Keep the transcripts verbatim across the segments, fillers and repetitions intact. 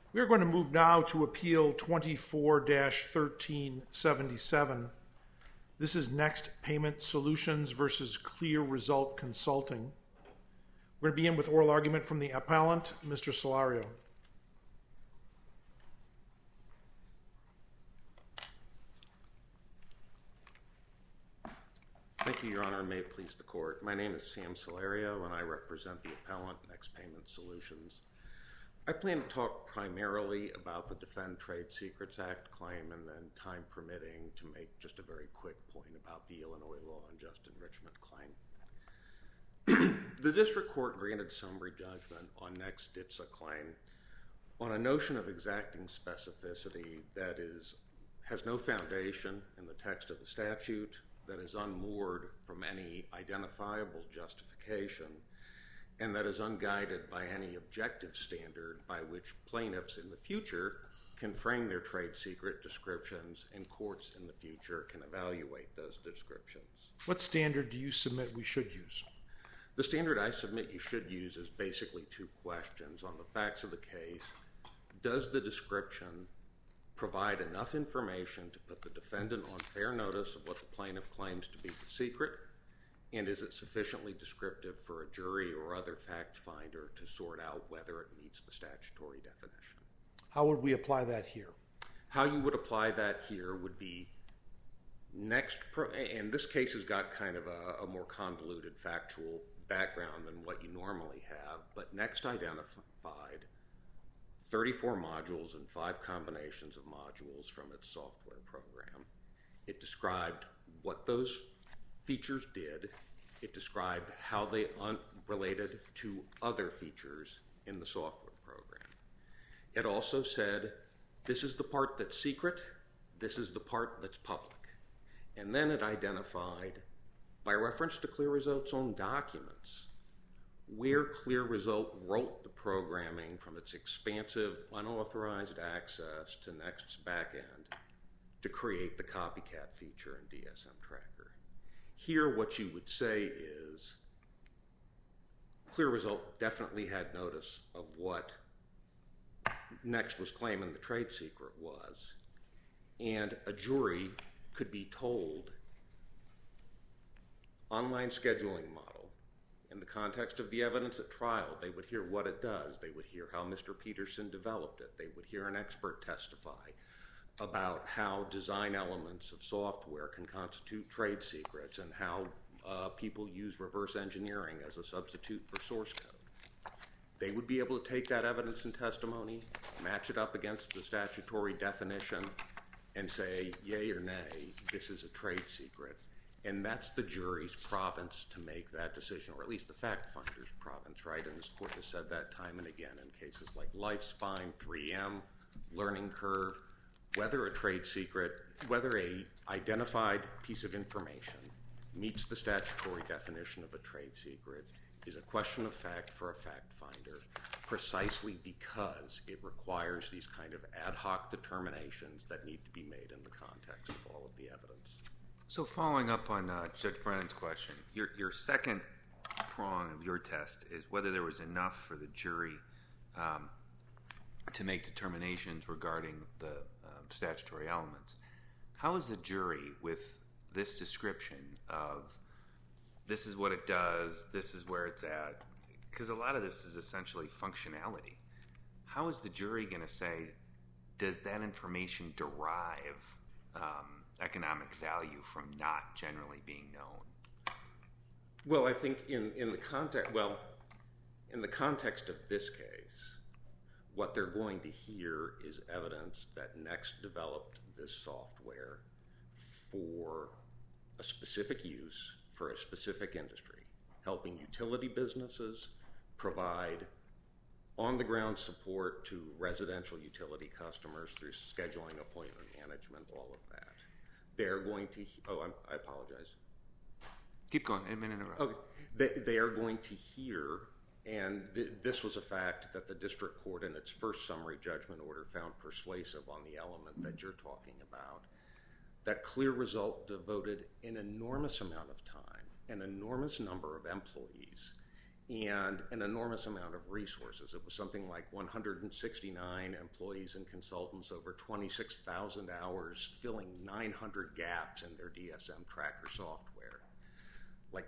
We are going to move now to Appeal twenty-four dash thirteen seventy-seven. This is Next Payment Solutions versus Clear Result Consulting. We're going to begin with oral argument from the appellant, Mister Solario. Thank you, Your Honor, and may it please the Court. My name is Sam Solario, and I represent the appellant, Next Payment Solutions. I plan to talk primarily about the Defend Trade Secrets Act claim and then, time permitting, to make just a very quick point about the Illinois Law Unjust Enrichment claim. The District Court granted summary judgment on Next D I T S A claim on a notion of exacting specificity that is has no foundation in the text of the statute, that is unmoored from any identifiable justification, and that is unguided by any objective standard by which plaintiffs in the future can frame their trade secret descriptions and courts in the future can evaluate those descriptions. What standard do you submit we should use? The standard I submit you should use is basically two questions. On the facts of the case, does the description provide enough information to put the defendant on fair notice of what the plaintiff claims to be the secret, and is it sufficiently descriptive for a jury or other fact finder to sort out whether it meets the statutory definition? How would we apply that here? How you would apply that here would be Next, pro- and this case has got kind of a, a more convoluted factual background than what you normally have, but Next identified thirty-four modules and five combinations of modules from its software program. It described what those features did. It described how they un- related to other features in the software program. It also said, this is the part that's secret, this is the part that's public. And then it identified, by reference to Clear Result's own documents, where Clear Result wrote the programming from its expansive, unauthorized access to Next's backend to create the copycat feature in D S M Tracker. Here, what you would say is, Clear Result definitely had notice of what Next was claiming the trade secret was, and a jury could be told online scheduling model. In the context of the evidence at trial, they would hear what it does. They would hear how Mister Peterson developed it. They would hear an expert testify about how design elements of software can constitute trade secrets and how uh, people use reverse engineering as a substitute for source code. They would be able to take that evidence and testimony, match it up against the statutory definition, and say, yay or nay, this is a trade secret. And that's the jury's province to make that decision, or at least the fact finder's province, right? And this court has said that time and again in cases like Lifespine, three M, Learning Curve. Whether a trade secret, whether a identified piece of information meets the statutory definition of a trade secret is a question of fact for a fact finder, precisely because it requires these kind of ad hoc determinations that need to be made in the context of all of the evidence. So following up on uh, Judge Brennan's question, your, your second prong of your test is whether there was enough for the jury um, to make determinations regarding the uh, statutory elements. How is a jury with this description of this is what it does, this is where it's at, because a lot of this is essentially functionality. How is the jury going to say, does that information derive um, economic value from not generally being known? Well, I think in, in the context, well, in the context of this case, what they're going to hear is evidence that Next developed this software for a specific use, for a specific industry, helping utility businesses provide on-the-ground support to residential utility customers through scheduling, appointment management, all of that. They're going to, oh, I'm, I apologize. Keep going, I didn't mean to interrupt. Okay. They, they are going to hear, and th- this was a fact that the district court in its first summary judgment order found persuasive on the element that you're talking about, that Clear Result devoted an enormous amount of time, an enormous number of employees and an enormous amount of resources. It was something like one hundred sixty-nine employees and consultants, over twenty-six thousand hours, filling nine hundred gaps in their D S M tracker software. Like,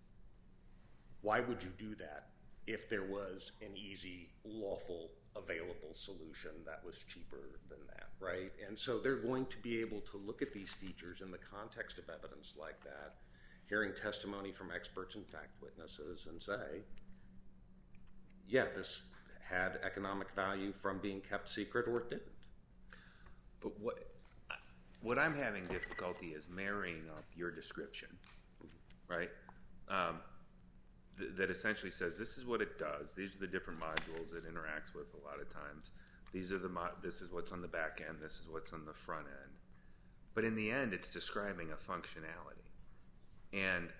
why would you do that if there was an easy, lawful, available solution that was cheaper than that, right? And so they're going to be able to look at these features in the context of evidence like that, hearing testimony from experts and fact witnesses, and say, yeah, this had economic value from being kept secret, or it didn't. But what what I'm having difficulty is marrying up your description, right? Um, th- that essentially says this is what it does. These are the different modules it interacts with a lot of times. These are the mo- this is what's on the back end. This is what's on the front end. But in the end, it's describing a functionality. And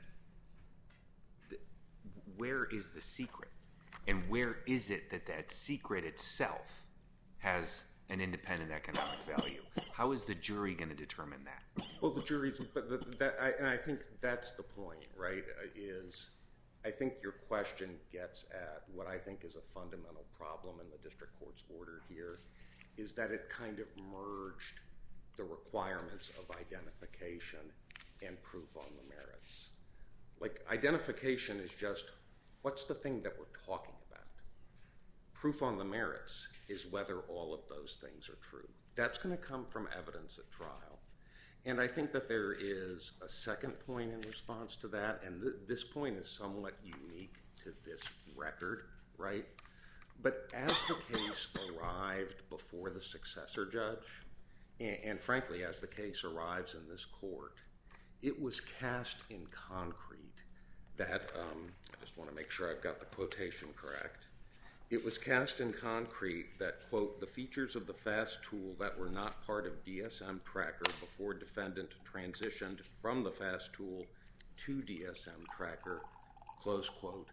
th- where is the secret? And where is it that that secret itself has an independent economic value? How is the jury going to determine that? Well, the jury's, but the, that, I, and I think that's the point, right, is I think your question gets at what I think is a fundamental problem in the district court's order here, is that it kind of merged the requirements of identification and proof on the merits. Like, identification is just, what's the thing that we're talking about? Proof on the merits is whether all of those things are true. That's going to come from evidence at trial. And I think that there is a second point in response to that, and th- this point is somewhat unique to this record, right? But as the case arrived before the successor judge, and, and frankly, as the case arrives in this court, it was cast in concrete that, um, I just want to make sure I've got the quotation correct, it was cast in concrete that, quote, the features of the FAST tool that were not part of D S M Tracker before defendant transitioned from the FAST tool to D S M Tracker, close quote,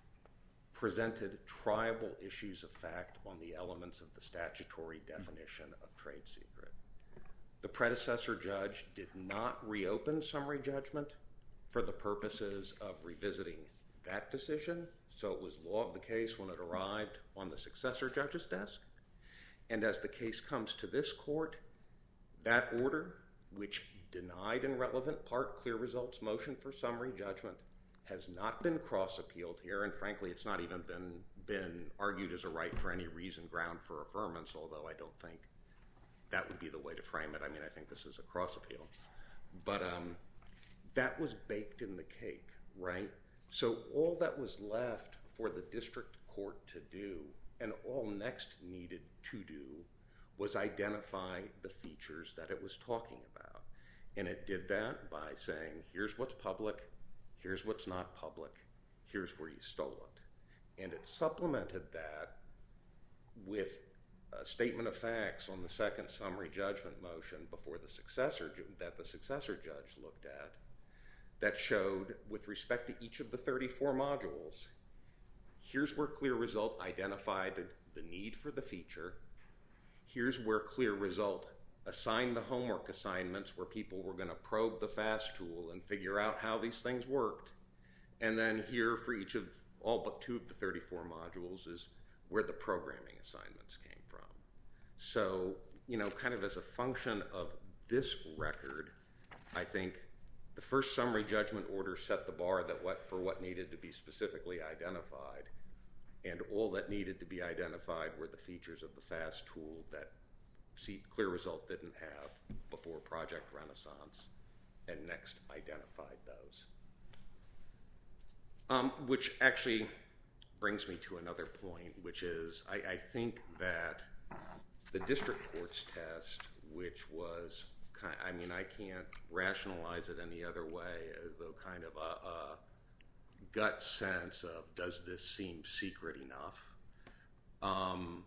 presented triable issues of fact on the elements of the statutory definition of trade secret. The predecessor judge did not reopen summary judgment for the purposes of revisiting that decision, so it was law of the case when it arrived on the successor judge's desk. And as the case comes to this court, that order, which denied in relevant part clear results motion for summary judgment, has not been cross-appealed here, and frankly, it's not even been, been argued as a right for any reason ground for affirmance, although I don't think that would be the way to frame it. I mean, I think this is a cross-appeal. But um, that was baked in the cake, right? So all that was left for the district court to do, and all Next needed to do, was identify the features that it was talking about. And it did that by saying, here's what's public, here's what's not public, here's where you stole it. And it supplemented that with a statement of facts on the second summary judgment motion before the successor, that the successor judge looked at, that showed, with respect to each of the thirty-four modules, here's where Clear Result identified the need for the feature, here's where Clear Result assigned the homework assignments where people were going to probe the FAST tool and figure out how these things worked, and then here for each of, all but two of the thirty-four modules, is where the programming assignments came from. So, you know, kind of as a function of this record, I think the first summary judgment order set the bar that what for what needed to be specifically identified, and all that needed to be identified were the features of the FAST tool that see, Clear Result didn't have before Project Renaissance, and Next identified those. Um, which actually brings me to another point, which is I, I think that the district court's test, which was kind I mean, I can't rationalize it any other way, though kind of a, a gut sense of, does this seem secret enough? Um,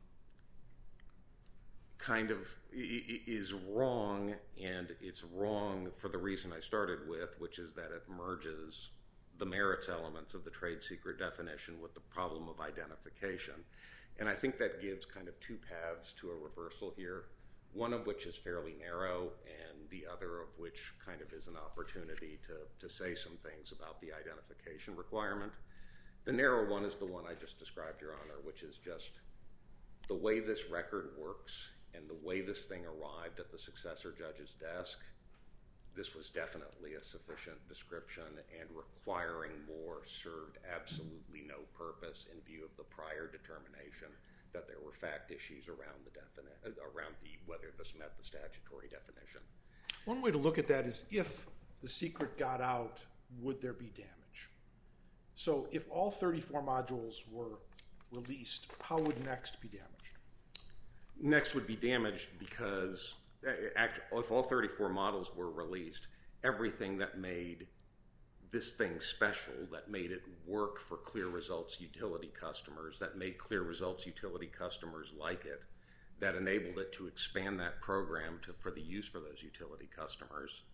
kind of is wrong, and it's wrong for the reason I started with, which is that it merges the merits elements of the trade secret definition with the problem of identification. And I think that gives kind of two paths to a reversal here, one of which is fairly narrow, and the other of which kind of is an opportunity to, to say some things about the identification requirement. The narrow one is the one I just described, Your Honor, which is just the way this record works and the way this thing arrived at the successor judge's desk. This was definitely a sufficient description, and requiring more served absolutely no purpose in view of the prior determination that there were fact issues around the defini- around the whether this met the statutory definition. One way to look at that is if the secret got out, would there be damage? So if all thirty-four modules were released, how would NeXT be damaged? NeXT would be damaged because if all thirty-four models were released, everything that made this thing special, that made it work for Clear Results utility customers, that made Clear Results utility customers like it, that enabled it to expand that program to, for the use for those utility customers,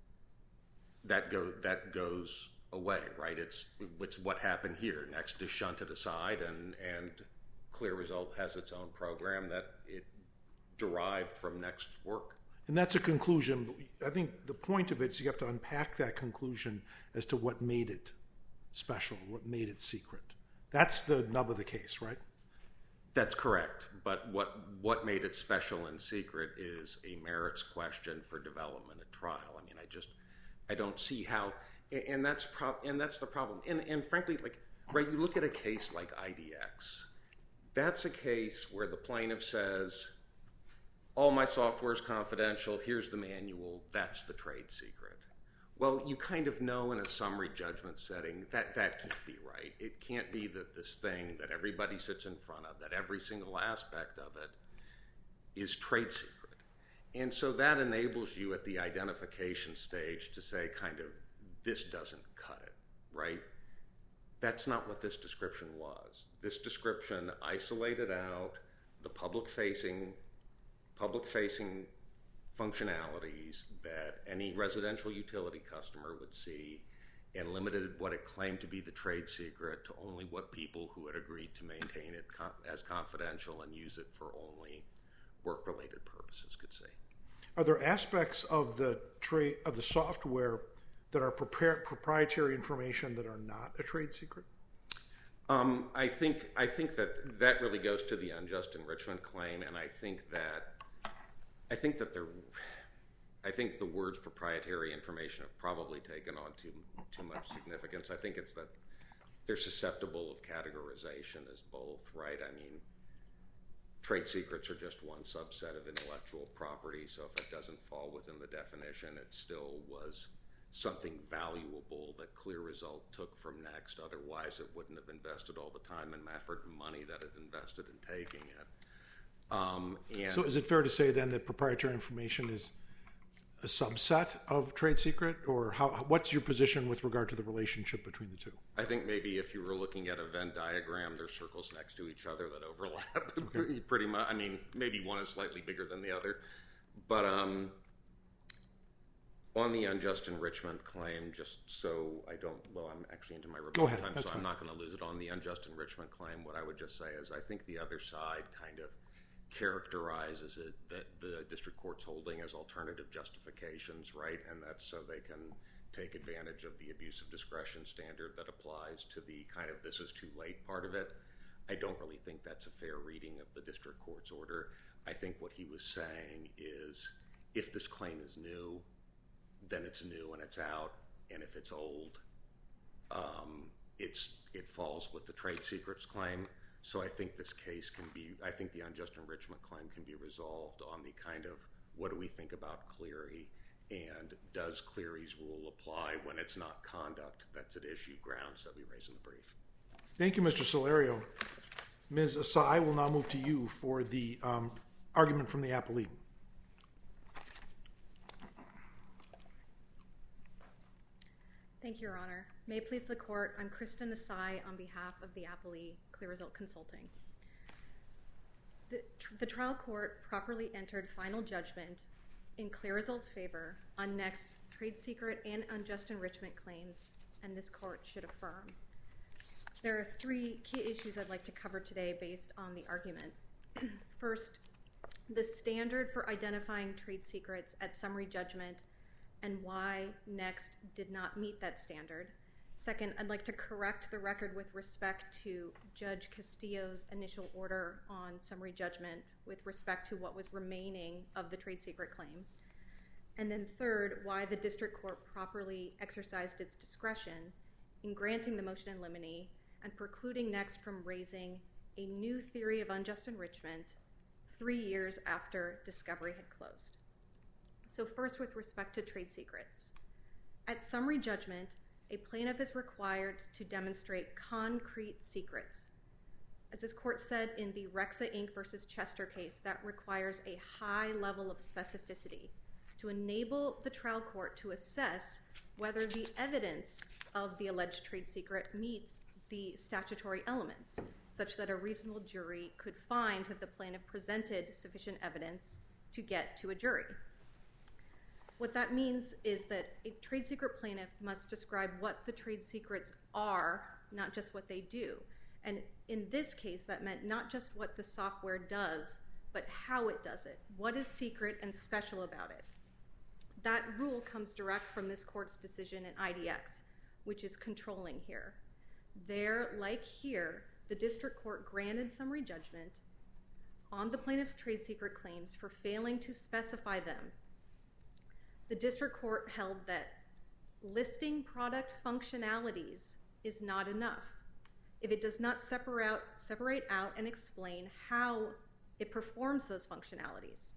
that, go, that goes away, right? It's, it's what happened here. NeXT is shunted aside, and, and Clear Result has its own program that it derived from NeXT's work. And that's a conclusion. But I think the point of it is you have to unpack that conclusion as to what made it special, what made it secret. That's the nub of the case, right? That's correct. But what, what made it special and secret is a merits question for development at trial. I mean, I just, I don't see how, and that's prob, and that's the problem. And, and frankly, like, right, you look at a case like I D X. That's a case where the plaintiff says, all my software is confidential, here's the manual, that's the trade secret. Well, you kind of know in a summary judgment setting that that can't be right. It can't be that this thing that everybody sits in front of, that every single aspect of it is trade secret. And so that enables you at the identification stage to say kind of, this doesn't cut it, right? That's not what this description was. This description isolated out the public-facing public-facing functionalities that any residential utility customer would see, and limited what it claimed to be the trade secret to only what people who had agreed to maintain it as confidential and use it for only work-related purposes could see. Are there aspects of the trade of the software that are prepar- proprietary information that are not a trade secret? Um, I think I think that that really goes to the unjust enrichment claim, and I think that I think that they're I think the words proprietary information have probably taken on too too much significance. I think it's that they're susceptible of categorization as both, right? I mean, trade secrets are just one subset of intellectual property, so if it doesn't fall within the definition, it still was something valuable that Clear Result took from NeXT. Otherwise, it wouldn't have invested all the time and effort and money that it invested in taking it. Um, and so is it fair to say then that proprietary information is a subset of trade secret, or how, what's your position with regard to the relationship between the two? I think maybe if you were looking at a Venn diagram, there's circles next to each other that overlap okay. pretty much. I mean, maybe one is slightly bigger than the other. But um, on the unjust enrichment claim, just so I don't, well, I'm actually into my rebuttal time, so fine. I'm not going to lose it. On the unjust enrichment claim, what I would just say is I think the other side kind of characterizes it, that the district court's holding as alternative justifications, right? And that's so they can take advantage of the abuse of discretion standard that applies to the kind of this is too late part of it. I don't really think that's a fair reading of the district court's order. I think what he was saying is if this claim is new, then it's new and it's out. And if it's old, um, it's it falls with the trade secrets claim. So I think this case can be, I think the unjust enrichment claim can be resolved on the kind of what do we think about Cleary, and does Cleary's rule apply when it's not conduct that's at issue, grounds that we raise in the brief. Thank you, Mister Solario. Miz Asai, will now move to you for the um, argument from the appellee. Thank you, Your Honor. May it please the Court, I'm Kristen Asai on behalf of the appellee, Clear Result Consulting. The, tr- the trial court properly entered final judgment in Clear Result's favor on NeXT's trade secret and unjust enrichment claims, and this court should affirm. There are three key issues I'd like to cover today based on the argument. First, the standard for identifying trade secrets at summary judgment and why NeXT did not meet that standard. Second, I'd like to correct the record with respect to Judge Castillo's initial order on summary judgment with respect to what was remaining of the trade secret claim. And then third, why the district court properly exercised its discretion in granting the motion in limine and precluding Next from raising a new theory of unjust enrichment three years after discovery had closed. So first, with respect to trade secrets. At summary judgment, a plaintiff is required to demonstrate concrete secrets. As this court said in the Rexa Incorporated versus Chester case, that requires a high level of specificity to enable the trial court to assess whether the evidence of the alleged trade secret meets the statutory elements, such that a reasonable jury could find that the plaintiff presented sufficient evidence to get to a jury. What that means is that a trade secret plaintiff must describe what the trade secrets are, not just what they do. And in this case, that meant not just what the software does, but how it does it. What is secret and special about it? That rule comes direct from this court's decision in I D X, which is controlling here. There, like here, the district court granted summary judgment on the plaintiff's trade secret claims for failing to specify them. The district court held that listing product functionalities is not enough if it does not separate out, separate out and explain how it performs those functionalities.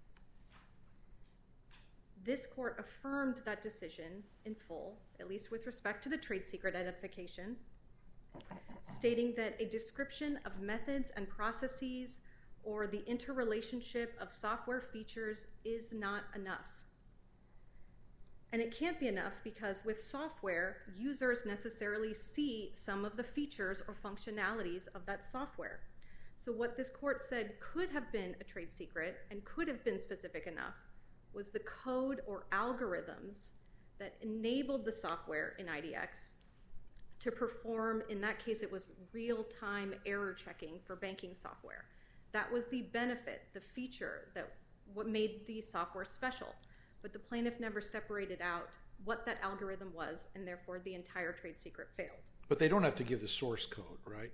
This court affirmed that decision in full, at least with respect to the trade secret identification, stating that a description of methods and processes or the interrelationship of software features is not enough. And it can't be enough because with software, users necessarily see some of the features or functionalities of that software. So what this court said could have been a trade secret and could have been specific enough was the code or algorithms that enabled the software in I D X to perform, in that case it was real-time error checking for banking software. That was the benefit, the feature, that what made the software special. But the plaintiff never separated out what that algorithm was, and therefore the entire trade secret failed. But they don't have to give the source code, right?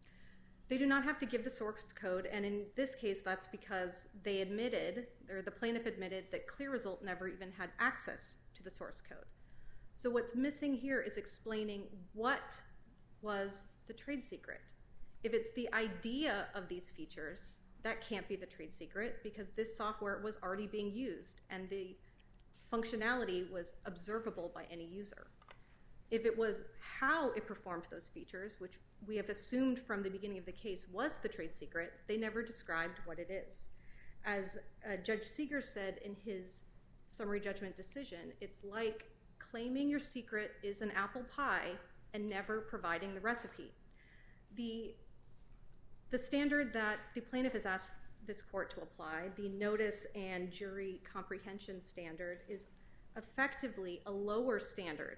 They do not have to give the source code, and in this case that's because they admitted, or the plaintiff admitted, that ClearResult never even had access to the source code. So what's missing here is explaining what was the trade secret. If it's the idea of these features, that can't be the trade secret because this software was already being used and the functionality was observable by any user. If it was how it performed those features, which we have assumed from the beginning of the case was the trade secret, they never described what it is. As uh, Judge Seeger said in his summary judgment decision, it's like claiming your secret is an apple pie and never providing the recipe. The, the standard that the plaintiff has asked this court to apply, the notice and jury comprehension standard, is effectively a lower standard,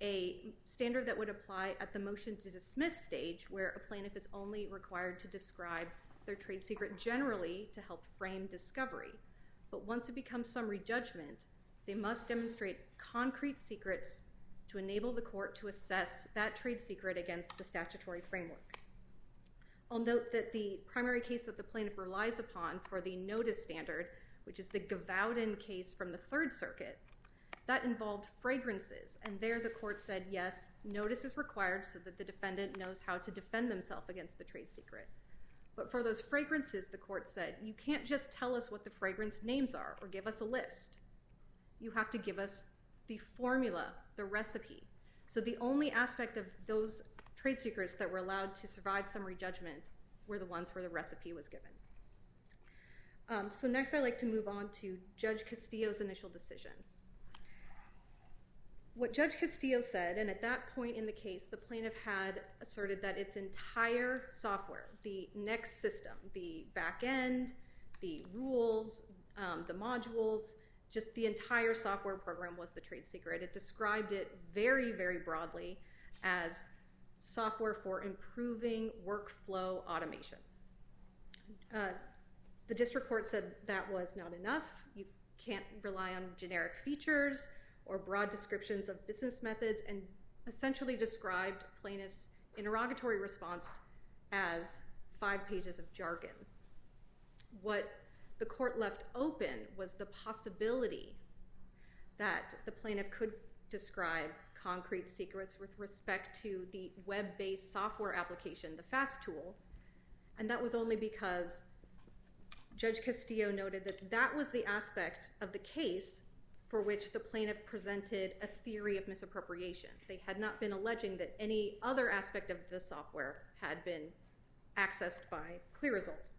a standard that would apply at the motion to dismiss stage where a plaintiff is only required to describe their trade secret generally to help frame discovery. But once it becomes summary judgment, they must demonstrate concrete secrets to enable the court to assess that trade secret against the statutory framework. I'll note that the primary case that the plaintiff relies upon for the notice standard, which is the Gavaudan case from the Third Circuit, that involved fragrances, and there the court said, yes, notice is required so that the defendant knows how to defend themselves against the trade secret. But for those fragrances, the court said, you can't just tell us what the fragrance names are or give us a list. You have to give us the formula, the recipe. So the only aspect of those trade secrets that were allowed to survive summary judgment were the ones where the recipe was given. Um, so next I'd like to move on to Judge Castillo's initial decision. What Judge Castillo said, and at that point in the case, the plaintiff had asserted that its entire software, the Next system, the back end, the rules, um, the modules, just the entire software program was the trade secret. It described it very, very broadly as software for improving workflow automation. Uh, the district court said that was not enough. You can't rely on generic features or broad descriptions of business methods and essentially described plaintiff's interrogatory response as five pages of jargon. What the court left open was the possibility that the plaintiff could describe concrete secrets with respect to the web-based software application, the FAST tool, and that was only because Judge Castillo noted that that was the aspect of the case for which the plaintiff presented a theory of misappropriation. They had not been alleging that any other aspect of the software had been accessed by ClearResult.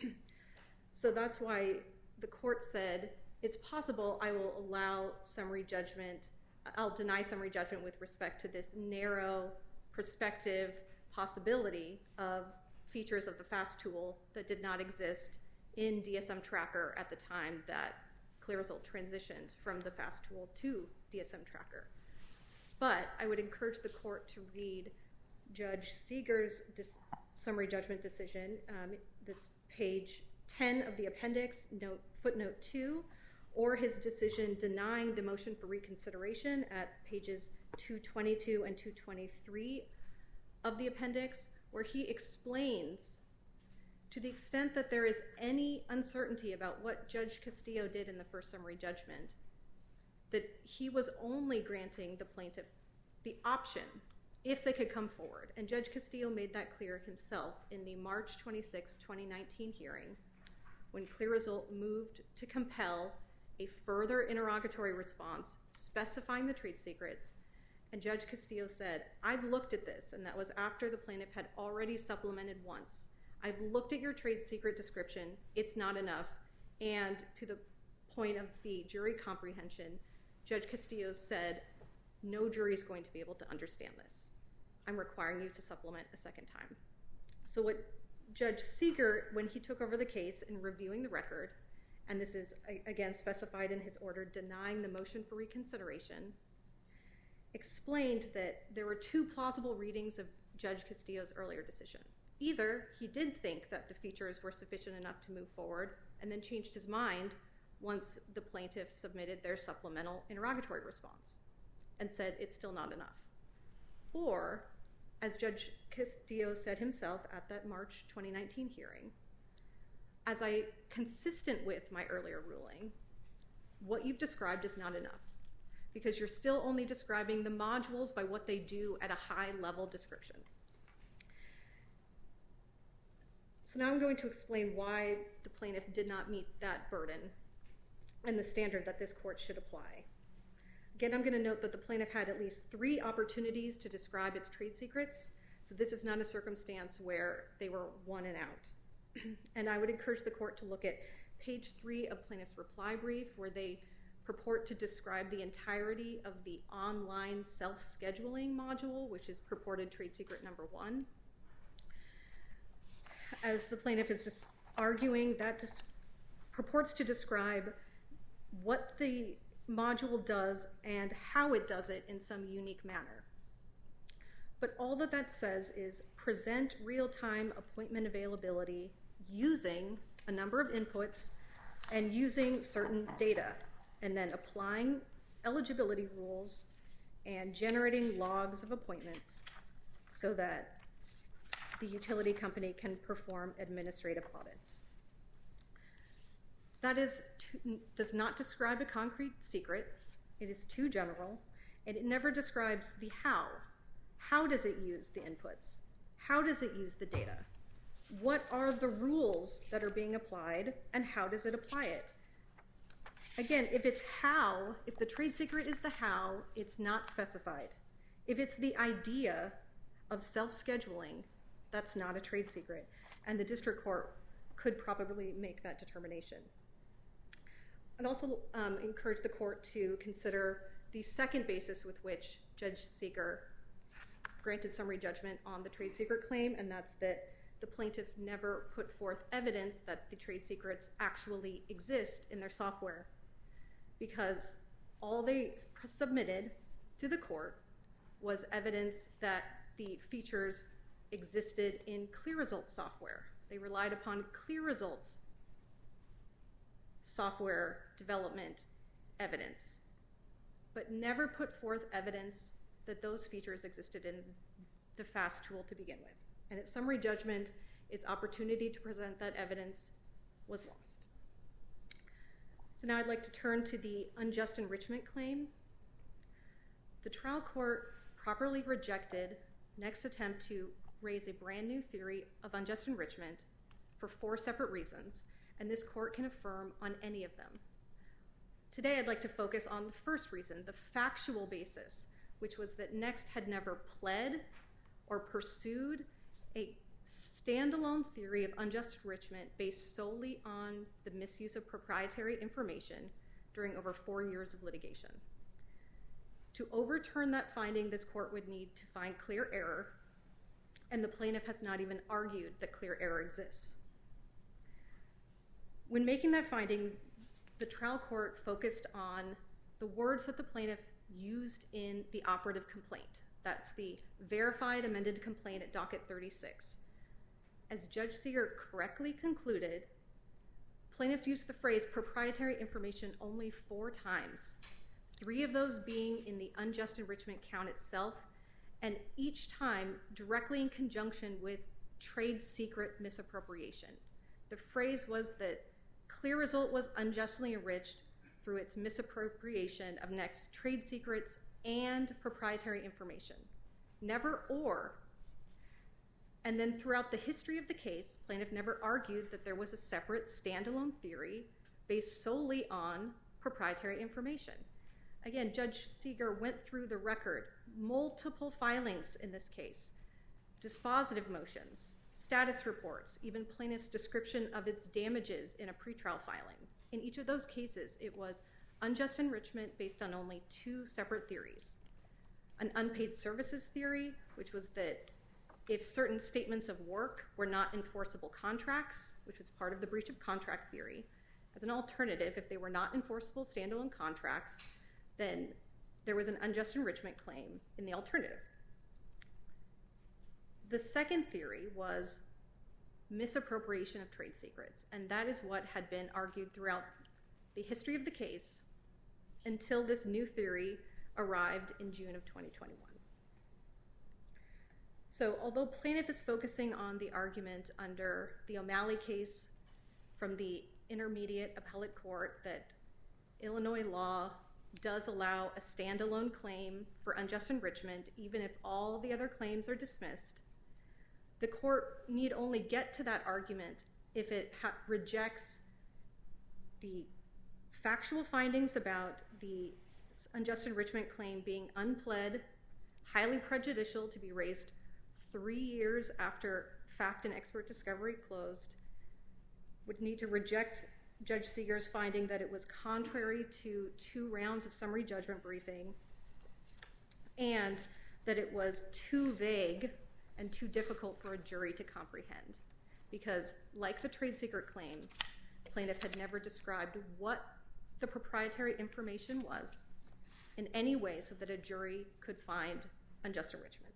So that's why the court said, it's possible I will allow summary judgment, I'll deny summary judgment with respect to this narrow prospective possibility of features of the FAST tool that did not exist in D S M Tracker at the time that ClearResult transitioned from the FAST tool to D S M Tracker. But I would encourage the court to read Judge Seeger's dis- summary judgment decision. Um, that's page ten of the appendix, note, footnote two, or his decision denying the motion for reconsideration at pages two twenty-two and two twenty-three of the appendix, where he explains, to the extent that there is any uncertainty about what Judge Castillo did in the first summary judgment, that he was only granting the plaintiff the option if they could come forward. And Judge Castillo made that clear himself in the March twenty-sixth, twenty nineteen hearing, when ClearResult moved to compel a further interrogatory response specifying the trade secrets. And Judge Castillo said, I've looked at this, and that was after the plaintiff had already supplemented once. I've looked at your trade secret description. It's not enough. And to the point of the jury comprehension, Judge Castillo said, no jury is going to be able to understand this. I'm requiring you to supplement a second time. So what Judge Seeger, when he took over the case in reviewing the record, and this is, again, specified in his order denying the motion for reconsideration, explained that there were two plausible readings of Judge Castillo's earlier decision. Either he did think that the features were sufficient enough to move forward and then changed his mind once the plaintiff submitted their supplemental interrogatory response and said it's still not enough. Or, as Judge Castillo said himself at that March twenty nineteen hearing, as I consistent with my earlier ruling, what you've described is not enough, because you're still only describing the modules by what they do at a high level description. So now I'm going to explain why the plaintiff did not meet that burden and the standard that this court should apply. Again, I'm going to note that the plaintiff had at least three opportunities to describe its trade secrets, so this is not a circumstance where they were one and out. And I would encourage the court to look at page three of plaintiff's reply brief, where they purport to describe the entirety of the online self-scheduling module, which is purported trade secret number one. As the plaintiff is just arguing, that dis- purports to describe what the module does and how it does it in some unique manner. But all that that says is present real-time appointment availability using a number of inputs and using certain data, and then applying eligibility rules and generating logs of appointments so that the utility company can perform administrative audits. That is too, does not describe a concrete secret. It is too general, and it never describes the how. How does it use the inputs? How does it use the data? What are the rules that are being applied, and how does it apply it? Again, if it's how, if the trade secret is the how, it's not specified. If it's the idea of self-scheduling, that's not a trade secret, and the district court could probably make that determination. I'd also um, encourage the court to consider the second basis with which Judge Seeger granted summary judgment on the trade secret claim, and that's that the plaintiff never put forth evidence that the trade secrets actually exist in their software, because all they submitted to the court was evidence that the features existed in ClearResult software. They relied upon ClearResult's software development evidence, but never put forth evidence that those features existed in the FAST tool to begin with. And at summary judgment, its opportunity to present that evidence was lost. So now I'd like to turn to the unjust enrichment claim. The trial court properly rejected Next's attempt to raise a brand new theory of unjust enrichment for four separate reasons, and this court can affirm on any of them. Today I'd like to focus on the first reason, the factual basis, which was that Next had never pled or pursued a standalone theory of unjust enrichment based solely on the misuse of proprietary information during over four years of litigation. To overturn that finding, this court would need to find clear error, and the plaintiff has not even argued that clear error exists. When making that finding, the trial court focused on the words that the plaintiff used in the operative complaint. That's the verified amended complaint at docket thirty-six. As Judge Seeger correctly concluded, plaintiffs used the phrase proprietary information only four times, three of those being in the unjust enrichment count itself, and each time directly in conjunction with trade secret misappropriation. The phrase was that Clear Result was unjustly enriched through its misappropriation of Next trade secrets and proprietary information. Never or. And then throughout the history of the case, plaintiff never argued that there was a separate standalone theory based solely on proprietary information. Again, Judge Seeger went through the record, multiple filings in this case, dispositive motions, status reports, even plaintiff's description of its damages in a pretrial filing. In each of those cases, it was unjust enrichment based on only two separate theories. An unpaid services theory, which was that if certain statements of work were not enforceable contracts, which was part of the breach of contract theory, as an alternative, if they were not enforceable standalone contracts, then there was an unjust enrichment claim in the alternative. The second theory was misappropriation of trade secrets, and that is what had been argued throughout the history of the case until this new theory arrived in June of twenty twenty-one. So although plaintiff is focusing on the argument under the O'Malley case from the Intermediate Appellate Court that Illinois law does allow a standalone claim for unjust enrichment even if all the other claims are dismissed, the court need only get to that argument if it ha- rejects the factual findings about the unjust enrichment claim being unpled, highly prejudicial to be raised three years after fact and expert discovery closed, would need to reject Judge Seeger's finding that it was contrary to two rounds of summary judgment briefing, and that it was too vague and too difficult for a jury to comprehend. Because, like the trade secret claim, plaintiff had never described what the proprietary information was in any way so that a jury could find unjust enrichment.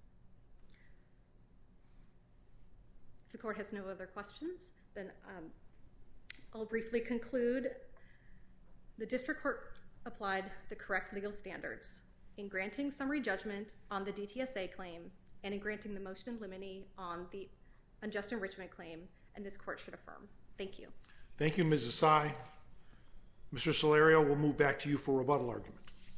If the court has no other questions, then um, I'll briefly conclude. The district court applied the correct legal standards in granting summary judgment on the D T S A claim and in granting the motion in limine on the unjust enrichment claim, and this court should affirm. Thank you. Thank you, Miz Asai. Mister Solario, we'll move back to you for rebuttal argument.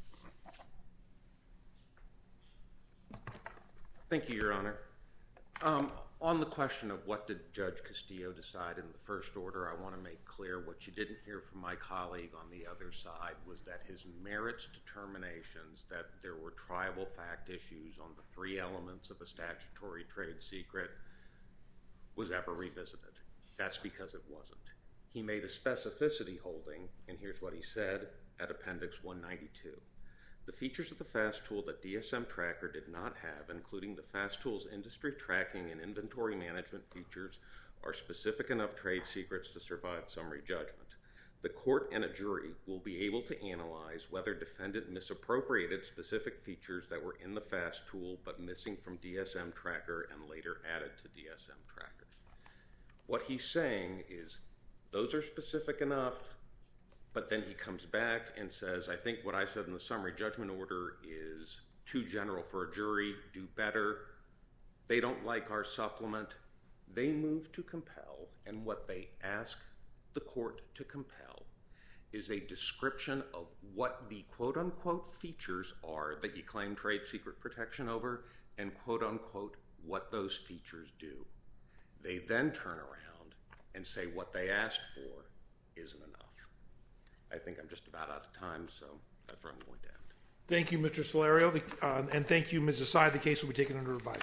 Thank you, Your Honor. Um, on the question of what did Judge Castillo decide in the first order, I want to make clear what you didn't hear from my colleague on the other side was that his merits determinations that there were triable fact issues on the three elements of a statutory trade secret was ever revisited. That's because it wasn't. He made a specificity holding, and here's what he said at Appendix one ninety-two. The features of the FAST tool that D S M Tracker did not have, including the FAST tool's industry tracking and inventory management features, are specific enough trade secrets to survive summary judgment. The court and a jury will be able to analyze whether defendant misappropriated specific features that were in the FAST tool but missing from D S M Tracker and later added to D S M Tracker. What he's saying is those are specific enough, but then he comes back and says, I think what I said in the summary judgment order is too general for a jury, do better. They don't like our supplement. They move to compel, and what they ask the court to compel is a description of what the quote-unquote features are that you claim trade secret protection over, and quote-unquote what those features do. They then turn around and say what they asked for isn't enough. I think I'm just about out of time, so that's where I'm going to end. Thank you, Mister Solario, the, uh, and thank you, Miz Asai. The case will be taken under advisement.